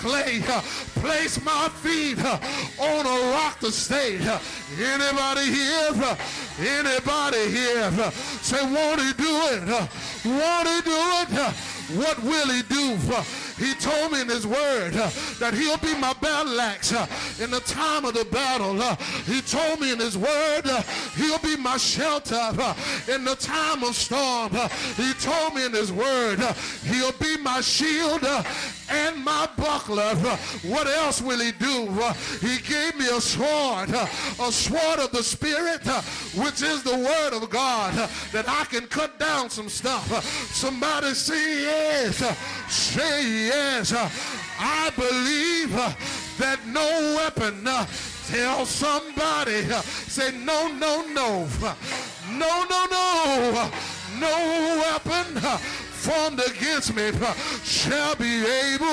clay, place my feet on a rock to stay. Anybody here? Anybody here? Say, won't he do it? Won't he do it? What will he do? He told me in his word that he'll be my battle axe in the time of the battle. He told me in his word he'll be my shelter in the time of storm. He told me in his word he'll be my shield and my buckler. What else will he do? He gave me a sword of the Spirit, which is the word of God, that I can cut down some stuff. Somebody say yes. Say yes. I believe that no weapon, tell somebody, say no, no, no. No, no, no. No weapon formed against me shall be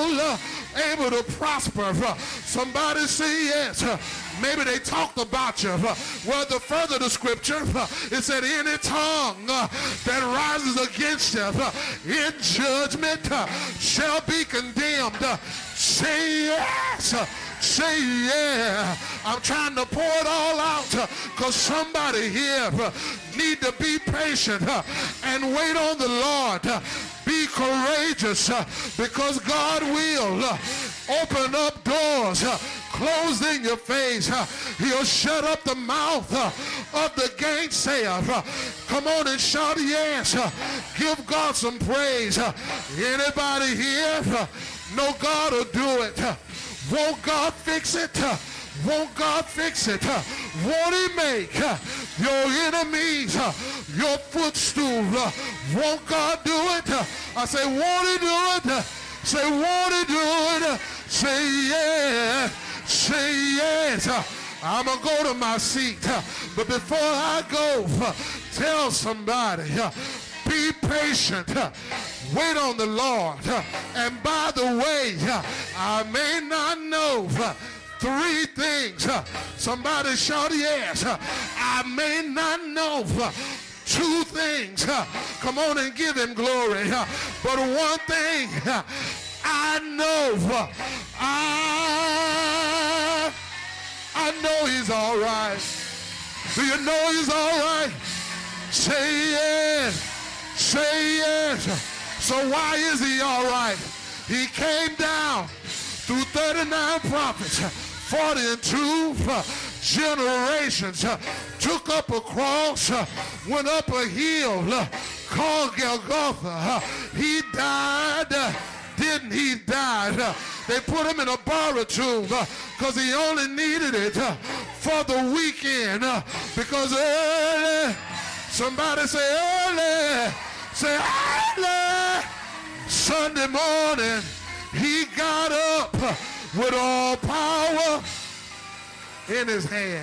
able to prosper. Somebody say yes. Maybe they talked about you. Well, the further the scripture, it said any tongue that rises against you in judgment shall be condemned. Say yes. Say yeah. I'm trying to pour it all out because somebody here need to be patient and wait on the Lord. Be courageous because God will open up doors closed in your face. He'll shut up the mouth of the gainsayer. Come on and shout yes. Give God some praise. Anybody here know God will do it? Won't God fix it? Won't God fix it? Won't he make your enemies your footstool? Won't God do it? I say, won't he do it? Say, won't he do it? Say yeah. Say yes. I'm going to go to my seat. But before I go, tell somebody, be patient. Wait on the Lord. And by the way, I may not know 3 things. Somebody shout yes. I may not know 2 things. Come on and give him glory. But one thing I know. I know he's all right. Do you know he's all right? Say yes. Say yes. So why is he all right? He came down through 39 prophets, 42 generations, took up a cross, went up a hill called Golgotha. He died. Didn't he die? They put him in a borrowed tomb because he only needed it for the weekend. Because early, somebody say early, say early, Sunday morning, he got up with all power in his hand.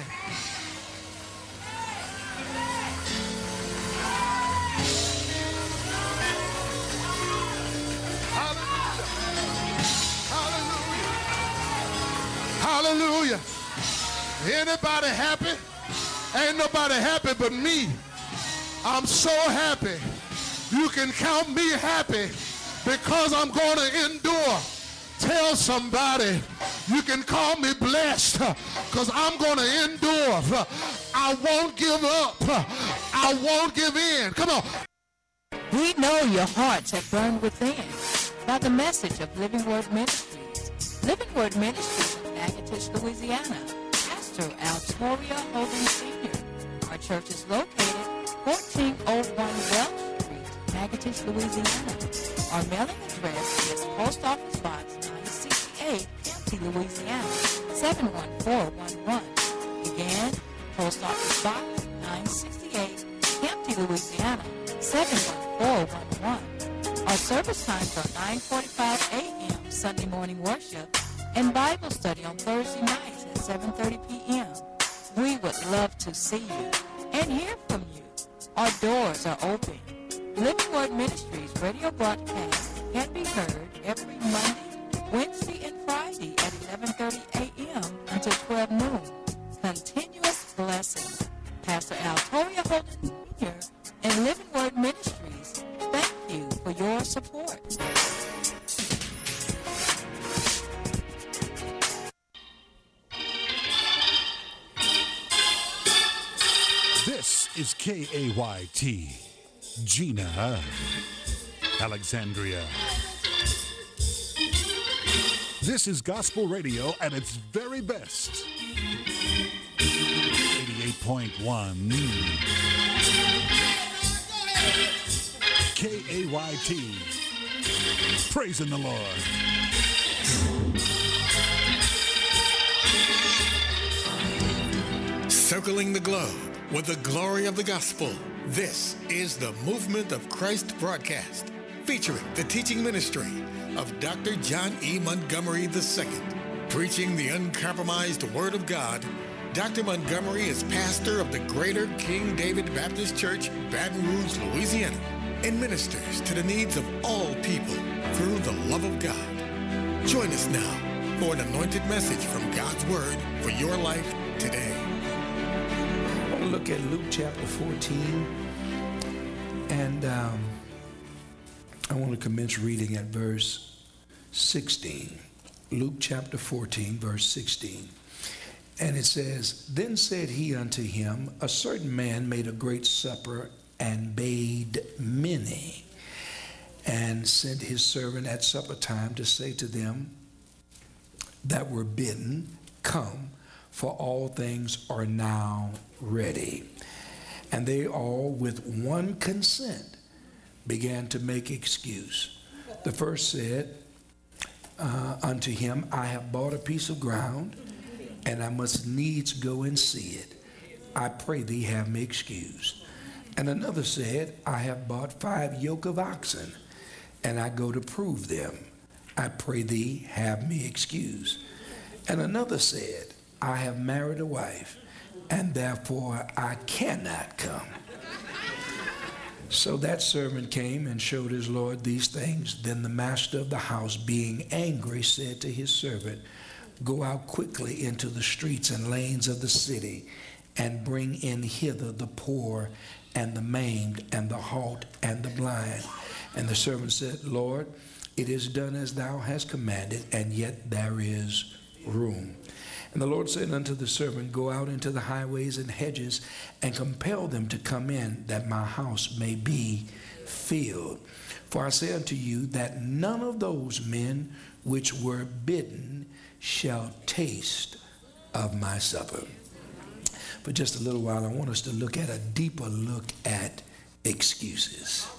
Hallelujah. Anybody happy? Ain't nobody happy but me. I'm so happy. You can count me happy because I'm going to endure. Tell somebody, you can call me blessed because I'm going to endure. I won't give up. I won't give in. Come on. We know your hearts have burned within by the message of Living Word Ministries. Living Word Ministries in Natchitoches, Louisiana. Pastor Altoria Holden Sr. Our church is located 1401 Welch Street, Natchitoches, Louisiana. Our mailing address is Post Office Box 968, Kempty, Louisiana, 71411. Again, Post Office Box 968, Kempty, Louisiana, 71411. Our service times are 9:45 a.m. Sunday morning worship and Bible study on Thursday nights at 7:30 p.m. We would love to see you and hear from you. Our doors are open. Living Word Ministries radio broadcast can be heard every Monday, Wednesday, and Friday at 11:30 a.m. until 12 noon. Continuous blessings. Pastor Altoria Holden Sr. and Living Word Ministries, thank you for your support. is KAYT, Gina, Alexandria. This is gospel radio at its very best. 88.1 KAYT. Praising the Lord. Circling the globe with the glory of the gospel. This is the Movement of Christ broadcast, featuring the teaching ministry of Dr. John E. Montgomery II. Preaching the uncompromised Word of God, Dr. Montgomery is pastor of the Greater King David Baptist Church, Baton Rouge, Louisiana, and ministers to the needs of all people through the love of God. Join us now for an anointed message from God's Word for your life today. I want to look at Luke chapter 14, and I want to commence reading at verse 16. Luke chapter 14, verse 16. And it says, "Then said he unto him, a certain man made a great supper and bade many, and sent his servant at supper time to say to them that were bidden, Come, for all things are now ready. And they all with one consent began to make excuse. The first said unto him, I have bought a piece of ground, and I must needs go and see it. I pray thee have me excused. And another said, I have bought 5 yoke of oxen, and I go to prove them. I pray thee have me excused. And another said, I have married a wife, and therefore I cannot come. So that servant came and showed his lord these things. Then the master of the house, being angry, said to his servant, Go out quickly into the streets and lanes of the city, and bring in hither the poor and the maimed and the halt and the blind. And the servant said, Lord, it is done as thou hast commanded, and yet there is room. And the Lord said unto the servant, Go out into the highways and hedges, and compel them to come in, that my house may be filled. For I say unto you that none of those men which were bidden shall taste of my supper. For just a little while, I want us to look at a deeper look at excuses.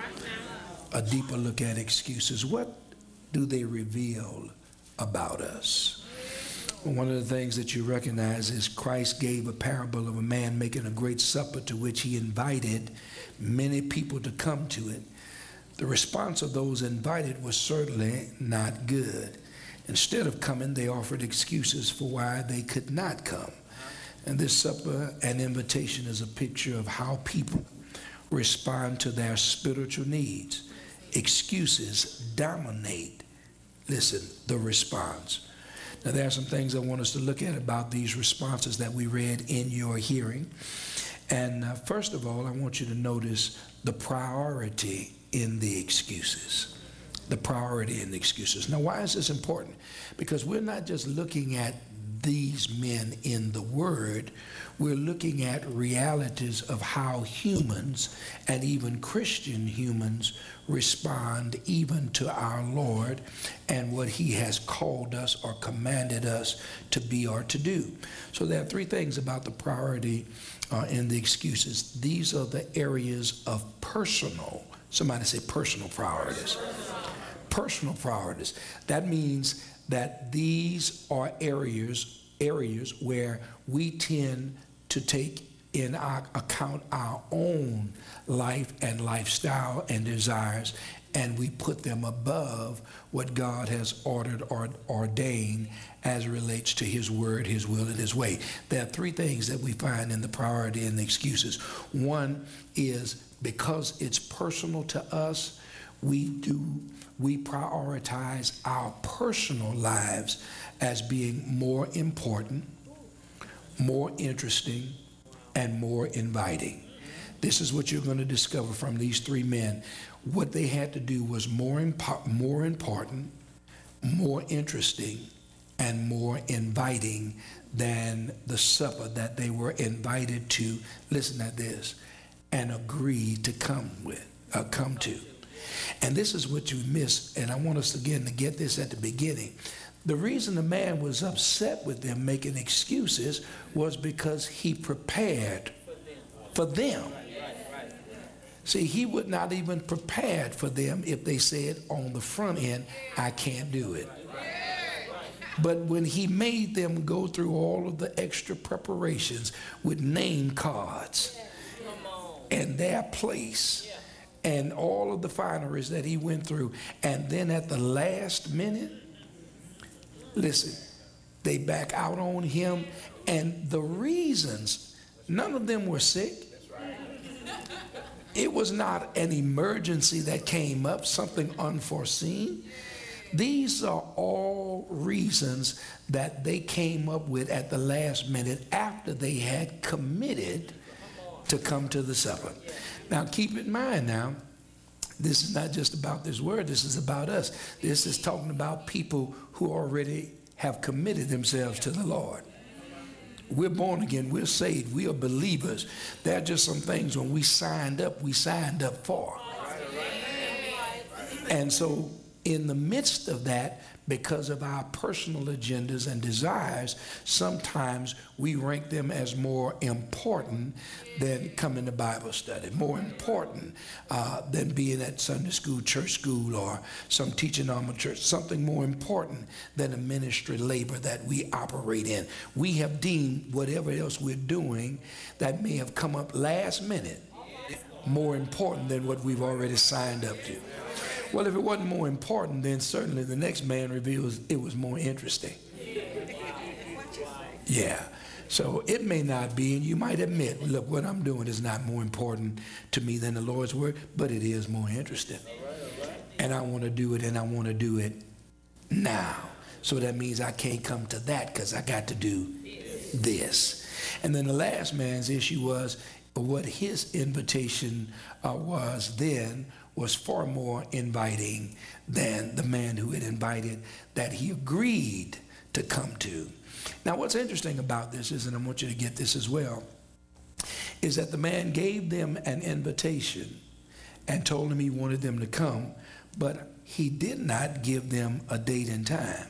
A deeper look at excuses. What do they reveal about us? One of the things that you recognize is Christ gave a parable of a man making a great supper to which he invited many people to come to it. The response of those invited was certainly not good. Instead of coming, they offered excuses for why they could not come. And this supper and invitation is a picture of how people respond to their spiritual needs. Excuses dominate, listen, the response. Now, there are some things I want us to look at about these responses that we read in your hearing. And first of all, I want you to notice the priority in the excuses. The priority in the excuses. Now, why is this important? Because we're not just looking at these men in the Word, we're looking at realities of how humans, and even Christian humans, respond even to our Lord and what he has called us or commanded us to be or to do. So there are 3 things about the priority in the excuses. These are the areas of personal, somebody say personal priorities. Personal priorities. That means that these are areas where we tend to take in our account our own life and lifestyle and desires, and we put them above what God has ordered or ordained as it relates to his word, his will, and his way. There are 3 things that we find in the priority and the excuses. One is because it's personal to us, we prioritize our personal lives as being more important, more interesting, and more inviting. This is what you're going to discover from these 3 men. What they had to do was more important, more interesting, and more inviting than the supper that they were invited to, listen to this, and agreed to come to. And this is what you miss, and I want us again to get this at the beginning. The reason the man was upset with them making excuses was because he prepared for them. See, he would not even prepared for them if they said on the front end, I can't do it. But when he made them go through all of the extra preparations with name cards and their place and all of the fineries that he went through, and then at the last minute, listen, they back out on him, and the reasons, none of them were sick. It was not an emergency that came up, something unforeseen. These are all reasons that they came up with at the last minute after they had committed to come to the supper. Now keep in mind now, this is not just about this word, this is about us. This is talking about people who already have committed themselves to the Lord. We're born again, we're saved, we are believers. There are just some things when we signed up for. And so in the midst of that, because of our personal agendas and desires, sometimes we rank them as more important than coming to Bible study, more important than being at Sunday school, church school, or some teaching arm of church, something more important than a ministry labor that we operate in. We have deemed whatever else we're doing that may have come up last minute more important than what we've already signed up to. Well, if it wasn't more important, then certainly the next man reveals it was more interesting. Yeah. So it may not be, and you might admit, look, what I'm doing is not more important to me than the Lord's word, but it is more interesting. And I want to do it, and I want to do it now. So that means I can't come to that because I got to do this. And then the last man's issue was what his invitation was then was far more inviting than the man who had invited that he agreed to come to. Now, what's interesting about this is, and I want you to get this as well, is that the man gave them an invitation and told them he wanted them to come, but he did not give them a date and time.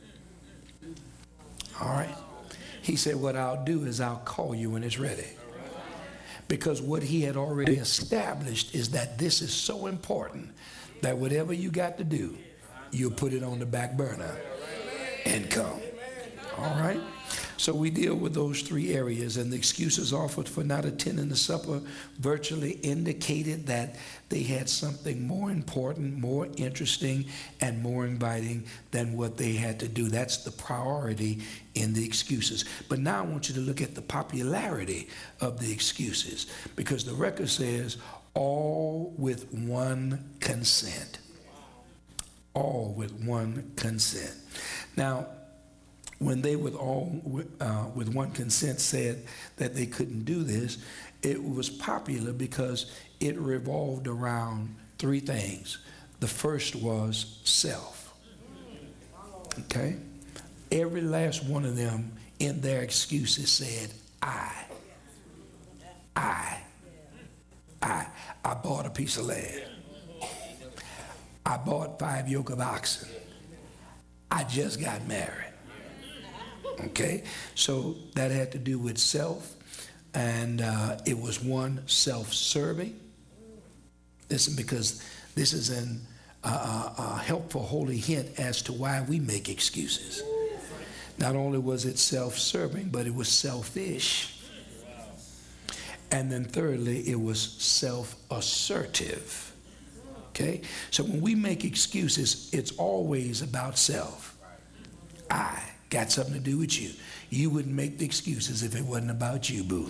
All right? He said, what I'll do is I'll call you when it's ready. Because what he had already established is that this is so important that whatever you got to do, you'll put it on the back burner and come. All right? So we deal with those three areas, and the excuses offered for not attending the supper virtually indicated that they had something more important, more interesting, and more inviting than what they had to do. That's the priority in the excuses. But now I want you to look at the popularity of the excuses, because the record says all with one consent. All with one consent. Now, when they with one consent said that they couldn't do this, it was popular because it revolved around three things. The first was self. Okay? Every last one of them in their excuses said, I bought a piece of land. I bought 5 yoke of oxen. I just got married. Okay, so that had to do with self, and it was one self-serving. Listen, because this is a helpful holy hint as to why we make excuses. Not only was it self-serving, but it was selfish. And then thirdly, it was self-assertive. Okay, so when we make excuses, it's always about self. I got something to do with you. You wouldn't make the excuses if it wasn't about you, boo.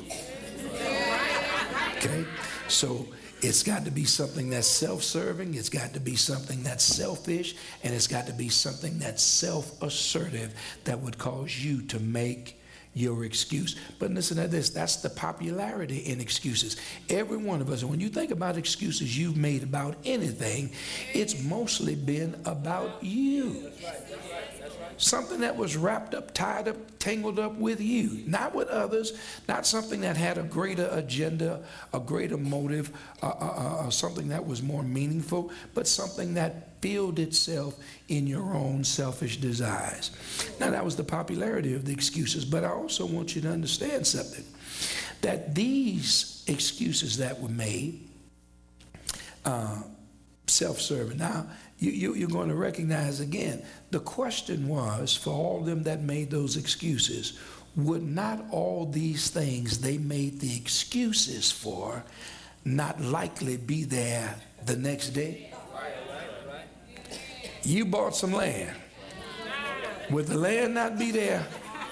Okay? So it's got to be something that's self-serving, it's got to be something that's selfish, and it's got to be something that's self-assertive that would cause you to make your excuse. But listen to this, that's the popularity in excuses. Every one of us, and when you think about excuses you've made about anything, it's mostly been about you. Something that was wrapped up, tied up, tangled up with you, not with others, not something that had a greater agenda, a greater motive, something that was more meaningful, but something that filled itself in your own selfish desires. Now, that was the popularity of the excuses, but I also want you to understand something, that these excuses that were made, self-serving. Now, you're going to recognize again, the question was, for all of them that made those excuses, would not all these things they made the excuses for not likely be there the next day? You bought some land. Would the land not be there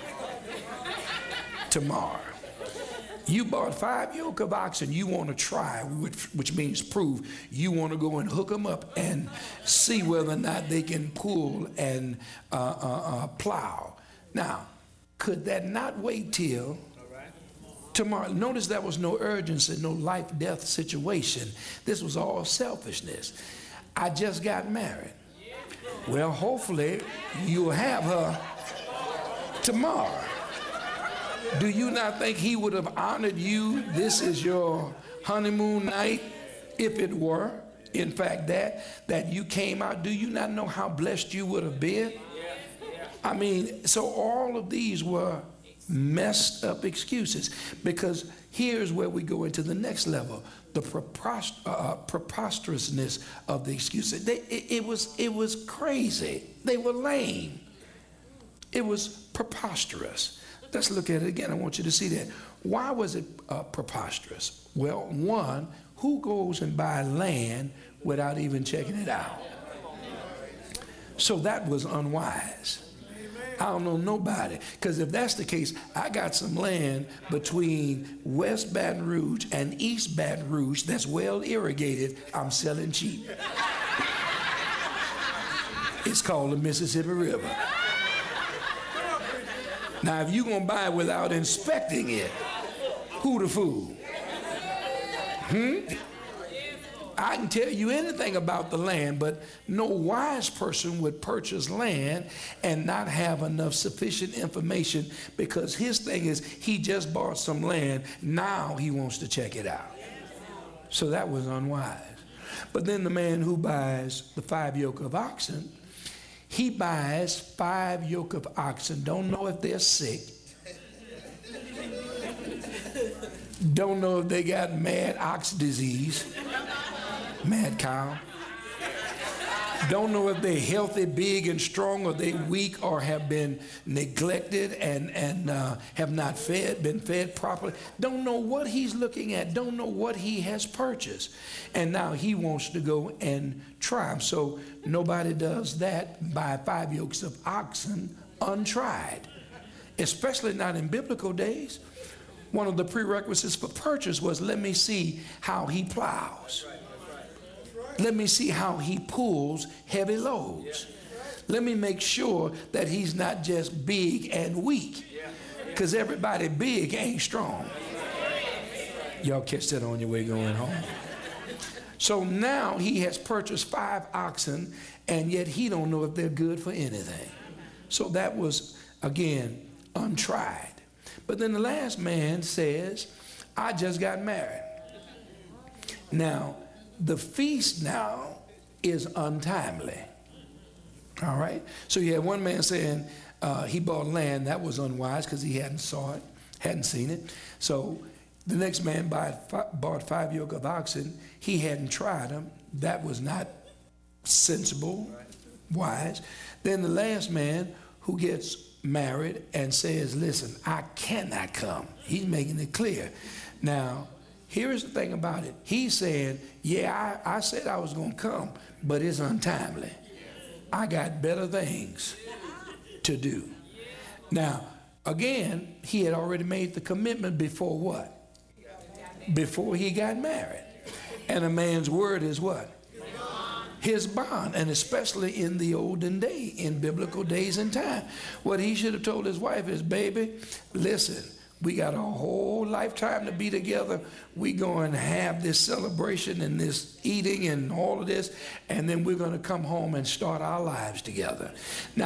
tomorrow? You bought 5 yoke of oxen, you want to try, which means prove. You want to go and hook them up and see whether or not they can pull and plow. Now, could that not wait till tomorrow? Notice there was no urgency, no life-death situation. This was all selfishness. I just got married. Well, hopefully you'll have her tomorrow. Do you not think he would have honored you? This is your honeymoon night, if it were, in fact, that you came out. Do you not know how blessed you would have been? I mean, so all of these were messed up excuses, because here's where we go into the next level, the preposterousness of the excuses. It was crazy. They were lame. It was preposterous. Let's look at it again. I want you to see that. Why was it preposterous? Well, one, who goes and buys land without even checking it out? So that was unwise. I don't know nobody, because if that's the case, I got some land between West Baton Rouge and East Baton Rouge that's well irrigated. I'm selling cheap. It's called the Mississippi River. Now, if you're going to buy it without inspecting it, who the fool? I can tell you anything about the land, but no wise person would purchase land and not have enough sufficient information, because his thing is he just bought some land, now he wants to check it out. So that was unwise. But then the man who buys the 5 yoke of oxen, he buys 5 yoke of oxen, don't know if they're sick, don't know if they got mad ox disease, mad cow, don't know if they're healthy, big, and strong, or they weak, or have been neglected and have not been fed properly. Don't know what he's looking at, don't know what he has purchased. And now he wants to go and try them. So nobody does that, buy 5 yokes of oxen untried, especially not in biblical days. One of the prerequisites for purchase was, let me see how he plows. Let me see how he pulls heavy loads. Let me make sure that he's not just big and weak, because everybody big ain't strong. Y'all catch that on your way going home. So now he has purchased 5 oxen, and yet he don't know if they're good for anything. So that was, again, untried. But then the last man says, I just got married. Now, the feast now is untimely. All right? So you had one man saying he bought land. That was unwise because he hadn't saw it, hadn't seen it. So the next man bought 5 yoke of oxen. He hadn't tried them. That was not sensible, wise. Then the last man who gets married and says, listen, I cannot come. He's making it clear. Now, here's the thing about it. He's saying, yeah, I said I was going to come, but it's untimely. I got better things to do. Now, again, he had already made the commitment before what? Before he got married. And a man's word is what? His bond. And especially in the olden day, in biblical days and time. What he should have told his wife is, baby, listen, we got a whole lifetime to be together. We going to have this celebration and this eating and all of this, and then we're going to come home and start our lives together. Now,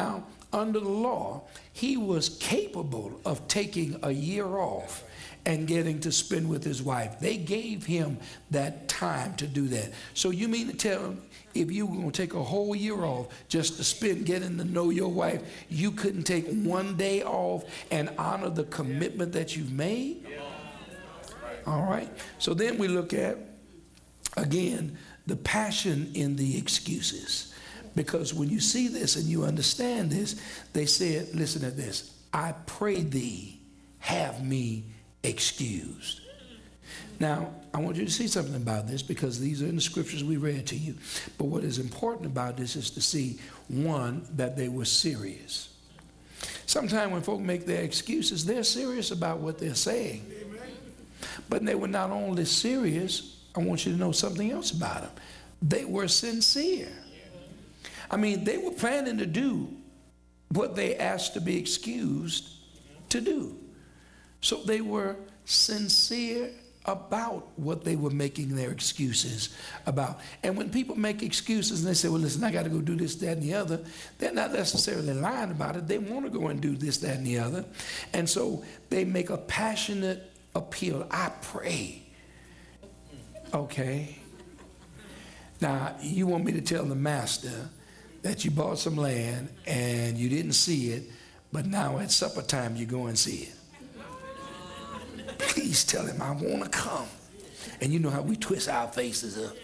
under the law, he was capable of taking a year off and getting to spend with his wife. They gave him that time to do that. So you mean to tell him, if you were going to take a whole year off just to spend getting to know your wife, you couldn't take one day off and honor the commitment that you've made? All right. So then we look at, again, the passion in the excuses. Because when you see this and you understand this, they said, listen to this, I pray thee, have me excused. Now, I want you to see something about this, because these are in the scriptures we read to you. But what is important about this is to see, one, that they were serious. Sometimes when folk make their excuses, they're serious about what they're saying. But they were not only serious, I want you to know something else about them. They were sincere. I mean, they were planning to do what they asked to be excused to do. So they were sincere about what they were making their excuses about. And when people make excuses and they say, well, listen, I got to go do this, that, and the other, they're not necessarily lying about it. They want to go and do this, that, and the other. And so they make a passionate appeal. I pray. Okay. Now, you want me to tell the master that you bought some land and you didn't see it, but now at supper time you go and see it. Please tell him I want to come. And you know how we twist our faces up.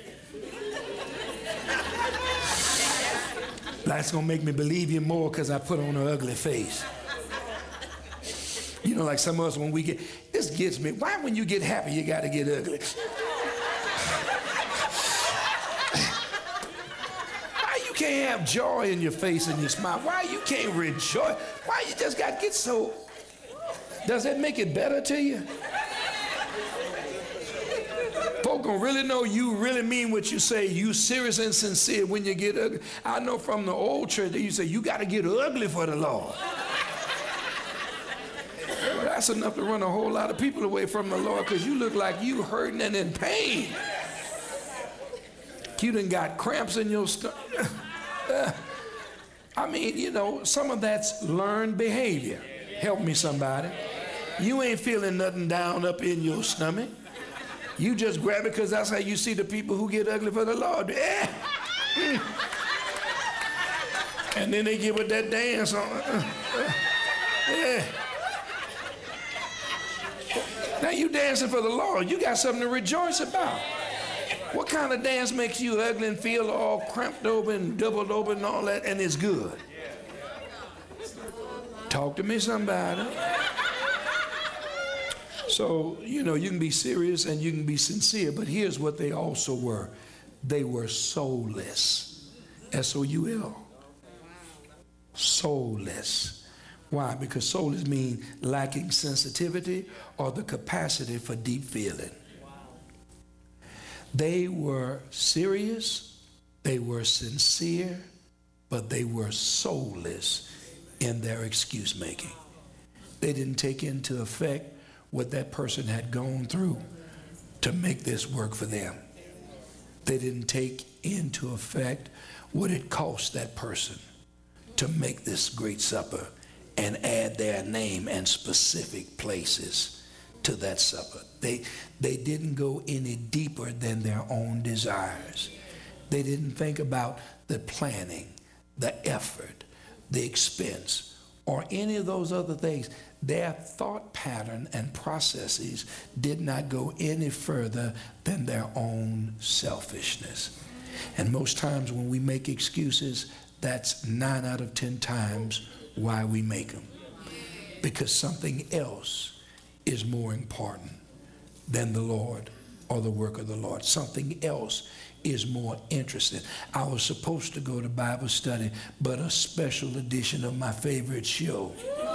That's going to make me believe you more because I put on an ugly face. You know, like some of us when we get, this gets me. Why when you get happy you got to get ugly? Why you can't have joy in your face and your smile? Why you can't rejoice? Why you just got to get so... Does that make it better to you? Folk gonna really know you really mean what you say. You serious and sincere when you get ugly. I know from the old church that you say you got to get ugly for the Lord. Well, that's enough to run a whole lot of people away from the Lord, because you look like you hurting and in pain. You done got cramps in your stomach. I mean, you know, some of that's learned behavior. Help me, somebody. You ain't feeling nothing down up in your stomach. You just grab it because that's how you see the people who get ugly for the Lord. And then they give it that dance on. Now you dancing for the Lord. You got something to rejoice about. What kind of dance makes you ugly and feel all cramped over and doubled over and all that, and it's good? Talk to me, somebody. So, you know, you can be serious and you can be sincere, but here's what they also were. They were soulless. S-O-U-L. Soulless. Why? Because soulless means lacking sensitivity or the capacity for deep feeling. They were serious, they were sincere, but they were soulless in their excuse making. They didn't take into effect what that person had gone through to make this work for them. They didn't take into effect what it cost that person to make this great supper and add their name and specific places to that supper. They didn't go any deeper than their own desires. They didn't think about the planning, the effort, the expense, or any of those other things. Their thought pattern and processes did not go any further than their own selfishness. And most times when we make excuses, that's 9 out of 10 times why we make them. Because something else is more important than the Lord or the work of the Lord. Something else is more interesting. I was supposed to go to Bible study, but a special edition of my favorite show.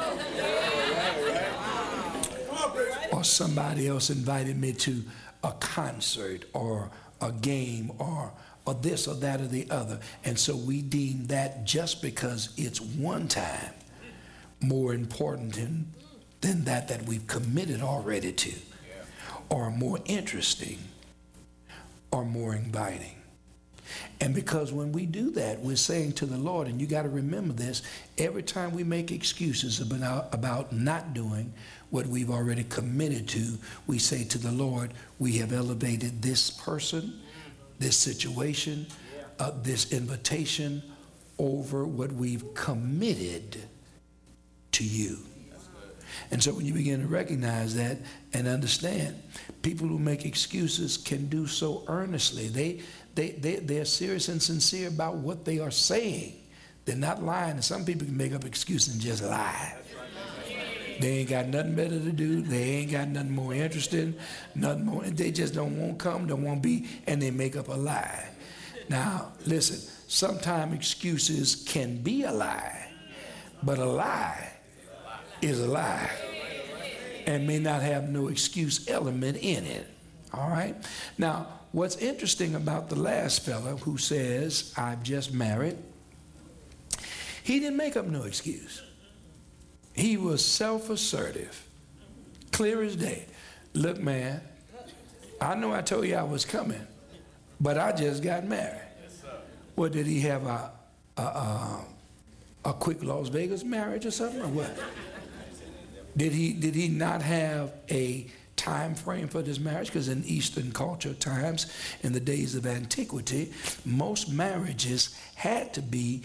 Or somebody else invited me to a concert or a game or this or that or the other. And so we deem that, just because it's one time, more important than that we've committed already to, or more interesting, or more inviting. And because when we do that, we're saying to the Lord, and you got to remember this, every time we make excuses about not doing what we've already committed to, we say to the Lord, we have elevated this person, this situation, this invitation over what we've committed to you. And so when you begin to recognize that and understand, people who make excuses can do so earnestly. They're serious and sincere about what they are saying. They're not lying. And some people can make up excuses and just lie. They ain't got nothing better to do. They ain't got nothing more interesting, nothing more. They just don't want to come, don't want to be, and they make up a lie. Now, listen, sometimes excuses can be a lie, but a lie is a lie and may not have no excuse element in it. All right? Now, what's interesting about the last fella who says, I've just married, he didn't make up no excuse. He was self-assertive, clear as day. Look, man, I know I told you I was coming, but I just got married. Well, did he have a quick Las Vegas marriage or something, or what? Did he not have a time frame for this marriage? Because in Eastern culture times, in the days of antiquity, most marriages had to be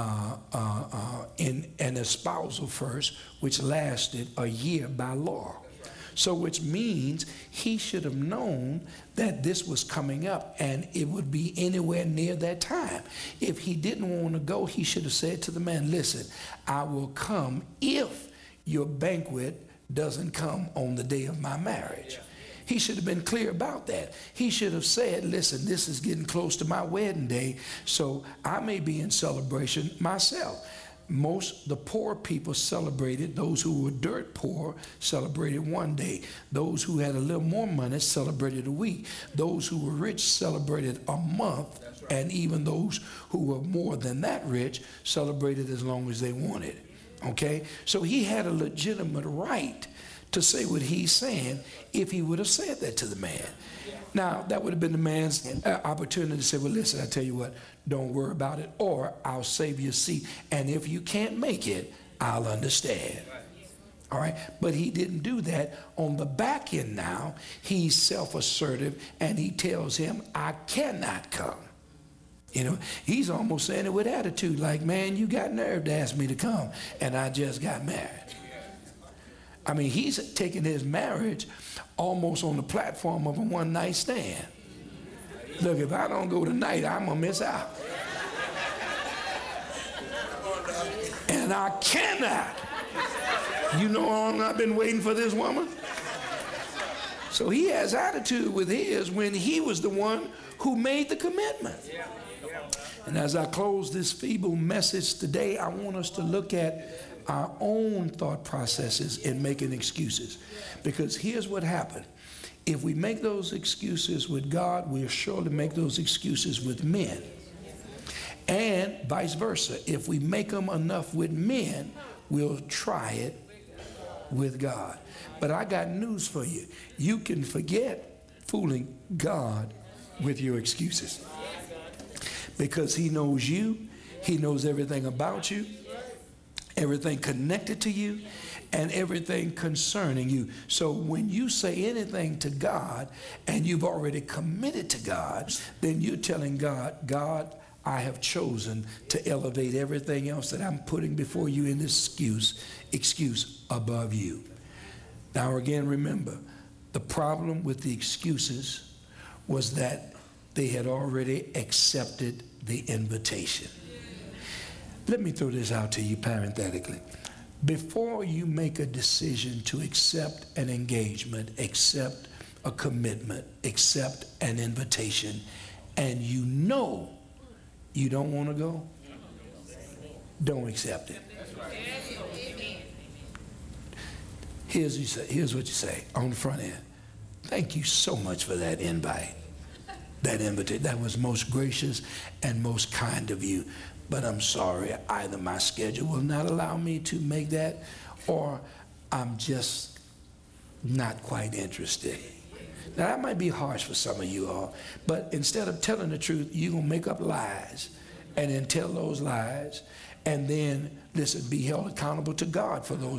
in an espousal first, which lasted a year by law. So which means he should have known that this was coming up and it would be anywhere near that time. If he didn't want to go, he should have said to the man, listen, I will come if your banquet doesn't come on the day of my marriage. He should have been clear about that. He should have said, listen, this is getting close to my wedding day, so I may be in celebration myself. The poor people celebrated, those who were dirt poor celebrated one day. Those who had a little more money celebrated a week. Those who were rich celebrated a month. Right. And even those who were more than that rich celebrated as long as they wanted. Okay? So he had a legitimate right to say what he's saying if he would have said that to the man. Now, that would have been the man's opportunity to say, well, listen, I tell you what, don't worry about it, or I'll save you a seat. And if you can't make it, I'll understand. All right? But he didn't do that. On the back end now, he's self-assertive, and he tells him, I cannot come. You know, he's almost saying it with attitude, like, man, you got nerve to ask me to come, and I just got married. I mean, he's taking his marriage almost on the platform of a one-night stand. Look, if I don't go tonight, I'm going to miss out. And I cannot. You know how long I've been waiting for this woman? So he has attitude with his when he was the one who made the commitment. And as I close this feeble message today, I want us to look at our own thought processes in making excuses. Because here's what happened. If we make those excuses with God, we'll surely make those excuses with men. And vice versa. If we make them enough with men, we'll try it with God. But I got news for you. You can forget fooling God with your excuses. Because he knows you. He knows everything about you, everything connected to you, and everything concerning you. So when you say anything to God and you've already committed to God, then you're telling God, God, I have chosen to elevate everything else that I'm putting before you in this excuse above you. Now again, remember, the problem with the excuses was that they had already accepted the invitation. Let me throw this out to you parenthetically. Before you make a decision to accept an engagement, accept a commitment, accept an invitation, and you know you don't want to go, don't accept it. Here's what you say on the front end. Thank you so much for that invite, that invitation. That was most gracious and most kind of you. But I'm sorry, either my schedule will not allow me to make that, or I'm just not quite interested. Now, that might be harsh for some of you all, but instead of telling the truth, you're going to make up lies and then tell those lies and then, listen, be held accountable to God for those